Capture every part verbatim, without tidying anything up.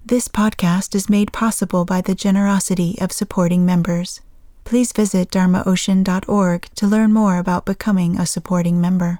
This podcast is made possible by the generosity of supporting members. Please visit dharma ocean dot org to learn more about becoming a supporting member.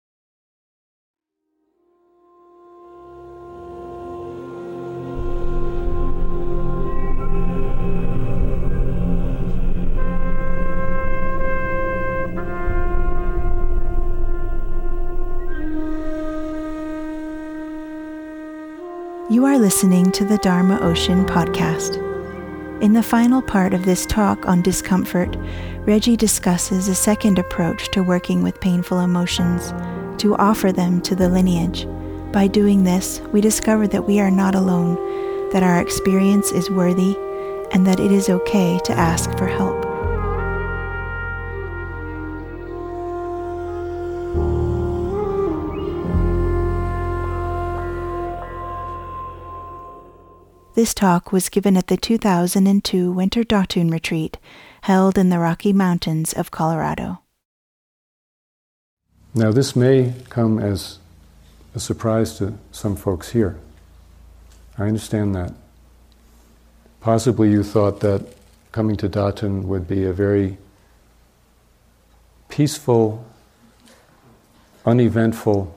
You are listening to the Dharma Ocean podcast. In the final part of this talk on discomfort, Reggie discusses a second approach to working with painful emotions, to offer them to the lineage. By doing this, we discover that we are not alone, that our experience is worthy, and that it is okay to ask for help. This talk was given at the two thousand two Winter Dhatun Retreat, held in the Rocky Mountains of Colorado. Now this may come as a surprise to some folks here. I understand that. Possibly you thought that coming to Dhatun would be a very peaceful, uneventful,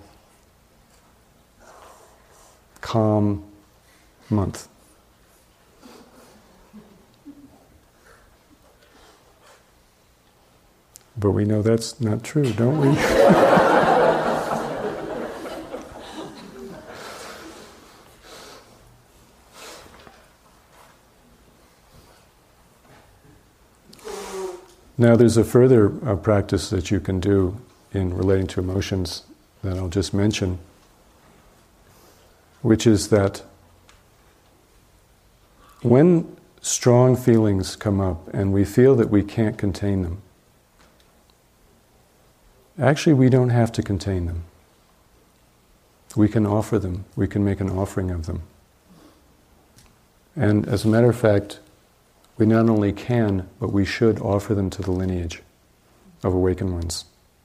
calm month. But we know that's not true, don't we? Now there's a further uh, practice that you can do in relating to emotions that I'll just mention, which is that when strong feelings come up and we feel that we can't contain them, actually, we don't have to contain them. We can offer them. We can make an offering of them. And as a matter of fact, we not only can, but we should offer them to the lineage of awakened ones.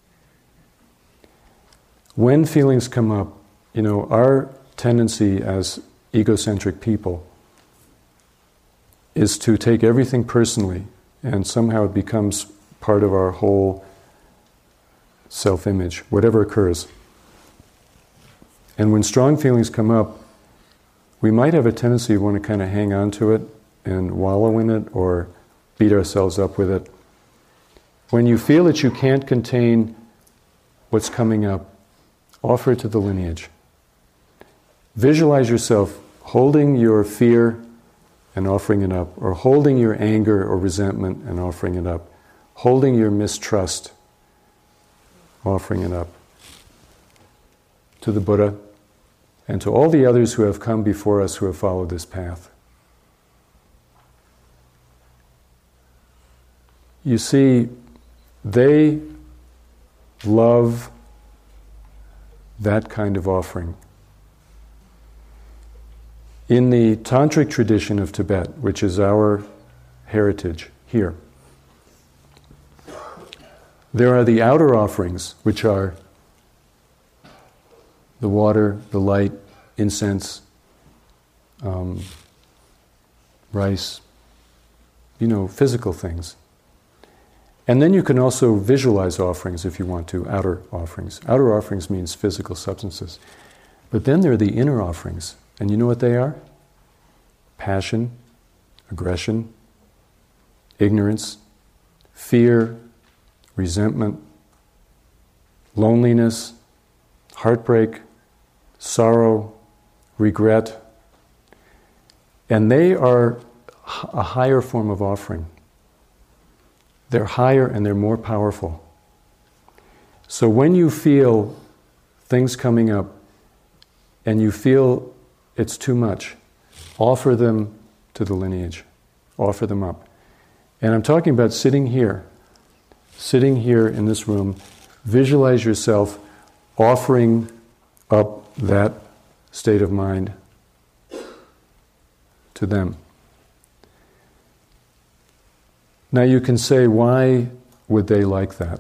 When feelings come up, you know, our tendency as egocentric people is to take everything personally, and somehow it becomes part of our whole self-image, whatever occurs. And when strong feelings come up, we might have a tendency to want to kind of hang on to it and wallow in it or beat ourselves up with it. When you feel that you can't contain what's coming up, offer it to the lineage. Visualize yourself holding your fear and offering it up, or holding your anger or resentment and offering it up, holding your mistrust, offering it up to the Buddha and to all the others who have come before us who have followed this path. You see, they love that kind of offering. In the Tantric tradition of Tibet, which is our heritage here, there are the outer offerings, which are the water, the light, incense, um, rice, you know, physical things. And then you can also visualize offerings if you want to, outer offerings. Outer offerings means physical substances. But then there are the inner offerings. And you know what they are? Passion, aggression, ignorance, fear, resentment, loneliness, heartbreak, sorrow, regret. And they are a higher form of offering. They're higher and they're more powerful. So when you feel things coming up and you feel it's too much, offer them to the lineage. Offer them up. And I'm talking about sitting here, sitting here in this room, visualize yourself offering up that state of mind to them. Now you can say, why would they like that?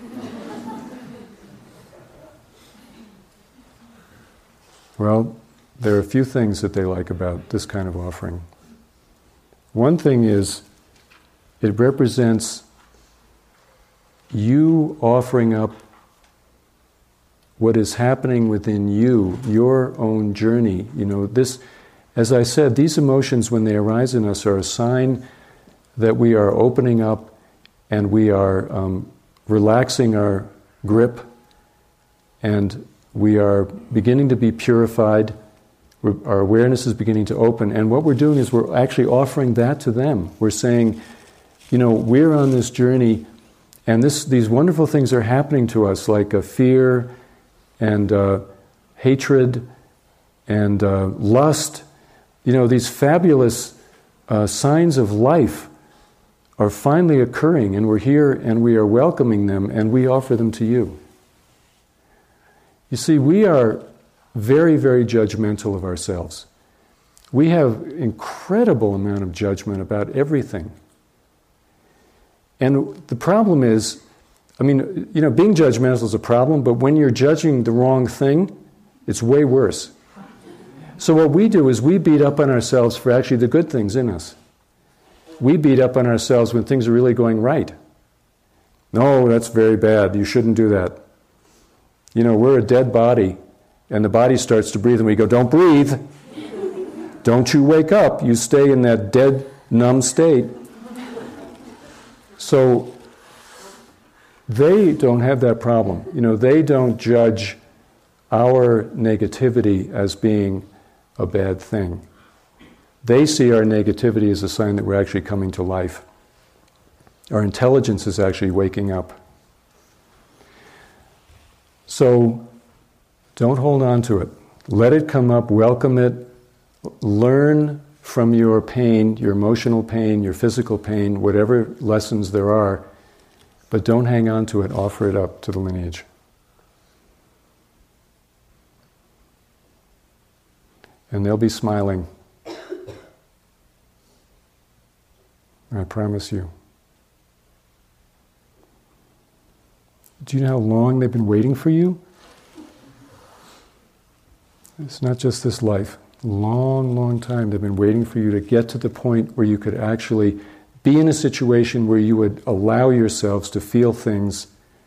Well, there are a few things that they like about this kind of offering. One thing is, it represents you offering up what is happening within you, your own journey. You know, this, as I said, these emotions, when they arise in us, are a sign that we are opening up and we are um, relaxing our grip, and we are beginning to be purified. We're, our awareness is beginning to open, and what we're doing is we're actually offering that to them. We're saying, you know, we're on this journey, and this, these wonderful things are happening to us, like a fear and uh, hatred and uh, lust. You know, these fabulous uh, signs of life are finally occurring, and we're here and we are welcoming them, and we offer them to you. You see, we are very, very judgmental of ourselves. We have incredible amount of judgment about everything. And the problem is, I mean, you know, being judgmental is a problem, but when you're judging the wrong thing, it's way worse. So what we do is we beat up on ourselves for actually the good things in us. We beat up on ourselves when things are really going right. No, that's very bad. You shouldn't do that. You know, we're a dead body, and the body starts to breathe, and we go, don't breathe. Don't you wake up. You stay in that dead, numb state. So they don't have that problem. You know, they don't judge our negativity as being a bad thing. They see our negativity as a sign that we're actually coming to life. Our intelligence is actually waking up. So don't hold on to it. Let it come up, welcome it, learn from your pain, your emotional pain, your physical pain, whatever lessons there are, but don't hang on to it, offer it up to the lineage. And they'll be smiling. I promise you. Do you know how long they've been waiting for you? It's not just this life. Long, long time they've been waiting for you to get to the point where you could actually be in a situation where you would allow yourselves to feel things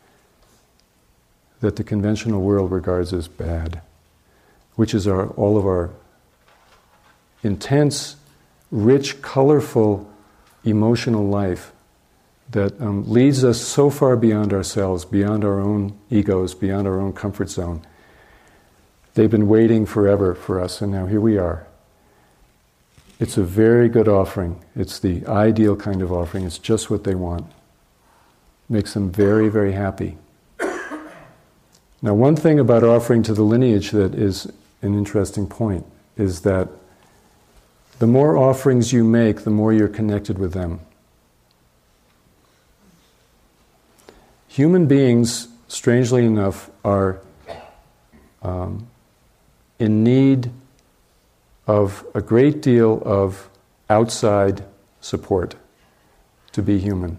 that the conventional world regards as bad, which is our, all of our intense, rich, colorful, emotional life that um, leads us so far beyond ourselves, beyond our own egos, beyond our own comfort zone. They've been waiting forever for us, and now here we are. It's a very good offering. It's the ideal kind of offering. It's just what they want. Makes them very, very happy. Now, one thing about offering to the lineage that is an interesting point is that the more offerings you make, the more you're connected with them. Human beings, strangely enough, are um, in need of a great deal of outside support to be human.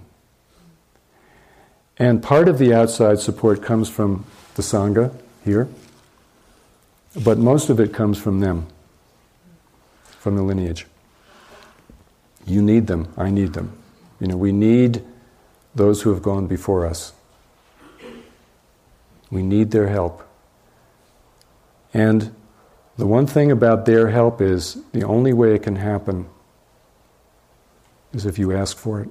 And part of the outside support comes from the Sangha here, but most of it comes from them, from the lineage. You need them, I need them. You know, we need those who have gone before us. We need their help. And the one thing about their help is the only way it can happen is if you ask for it.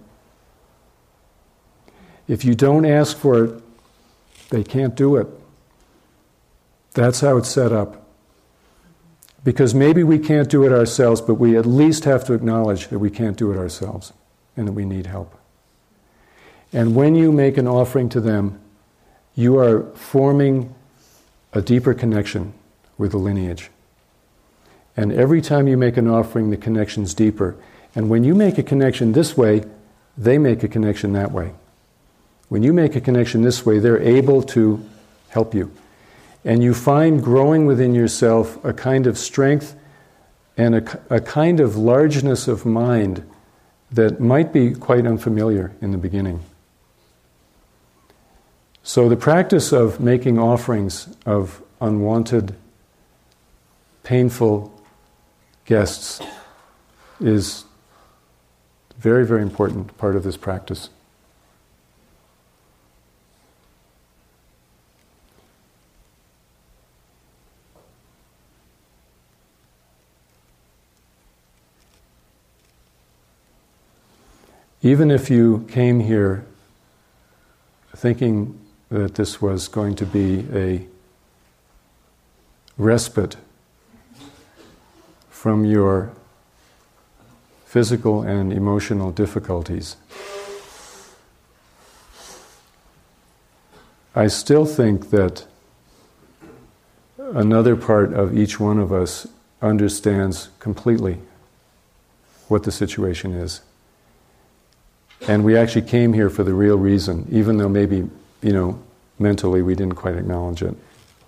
If you don't ask for it, they can't do it. That's how it's set up. Because maybe we can't do it ourselves, but we at least have to acknowledge that we can't do it ourselves and that we need help. And when you make an offering to them, you are forming a deeper connection with the lineage. And every time you make an offering, the connection's deeper. And when you make a connection this way, they make a connection that way. When you make a connection this way, they're able to help you. And you find growing within yourself a kind of strength and a, a kind of largeness of mind that might be quite unfamiliar in the beginning. So the practice of making offerings of unwanted painful guests is a very, very important part of this practice. Even if you came here thinking that this was going to be a respite from your physical and emotional difficulties, I still think that another part of each one of us understands completely what the situation is. And we actually came here for the real reason, even though maybe, you know, mentally we didn't quite acknowledge it.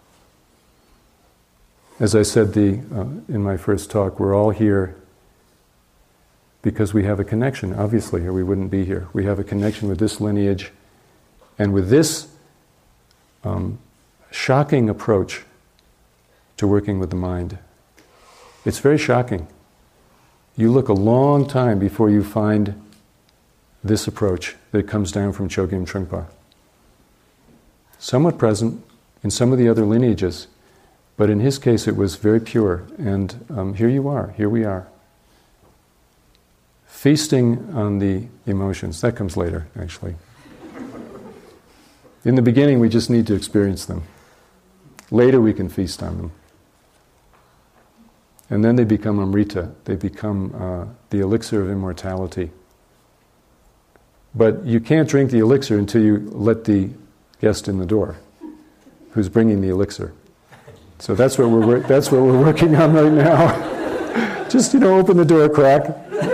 As I said the, uh, in my first talk, we're all here because we have a connection, obviously, or we wouldn't be here. We have a connection with this lineage and with this um, shocking approach to working with the mind. It's very shocking. You look a long time before you find this approach that comes down from Chogyam Trungpa. Somewhat present in some of the other lineages, but in his case it was very pure. And um, here you are, here we are. Feasting on the emotions. That comes later, actually. In the beginning, we just need to experience them. Later, we can feast on them. And then they become amrita. They become uh, the elixir of immortality. But you can't drink the elixir until you let the guest in the door, who's bringing the elixir. So that's what we're that's what we're working on right now. Just, you know, open the door a crack.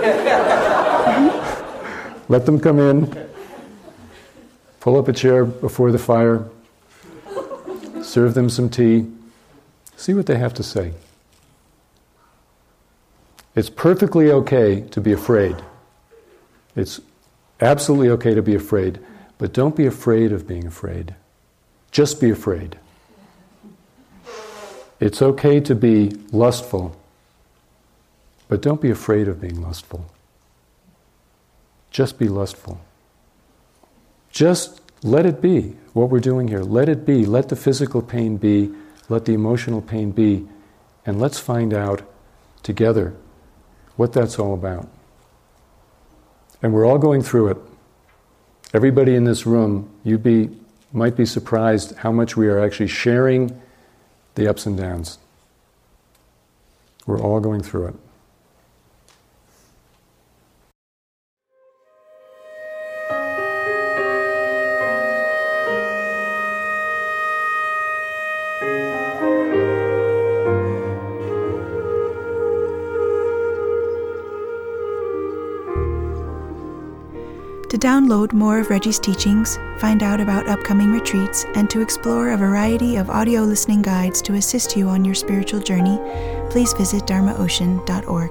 Let them come in. Pull up a chair before the fire. Serve them some tea. See what they have to say. It's perfectly okay to be afraid. It's absolutely okay to be afraid, but don't be afraid of being afraid. Just be afraid. It's okay to be lustful, but don't be afraid of being lustful. Just be lustful. Just let it be what we're doing here. Let it be. Let the physical pain be. Let the emotional pain be. And let's find out together what that's all about. And we're all going through it. Everybody in this room, you be might be surprised how much we are actually sharing the ups and downs. We're all going through it. To download more of Reggie's teachings, find out about upcoming retreats, and to explore a variety of audio listening guides to assist you on your spiritual journey, please visit dharma ocean dot org.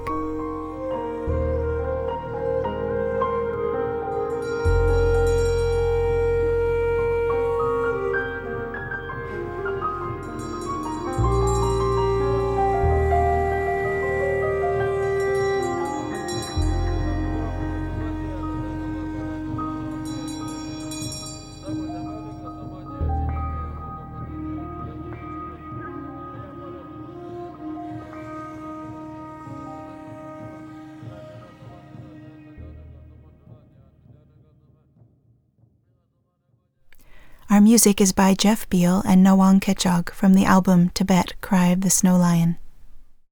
Our music is by Jeff Beal and Nawang Kechog from the album Tibet, Cry of the Snow Lion.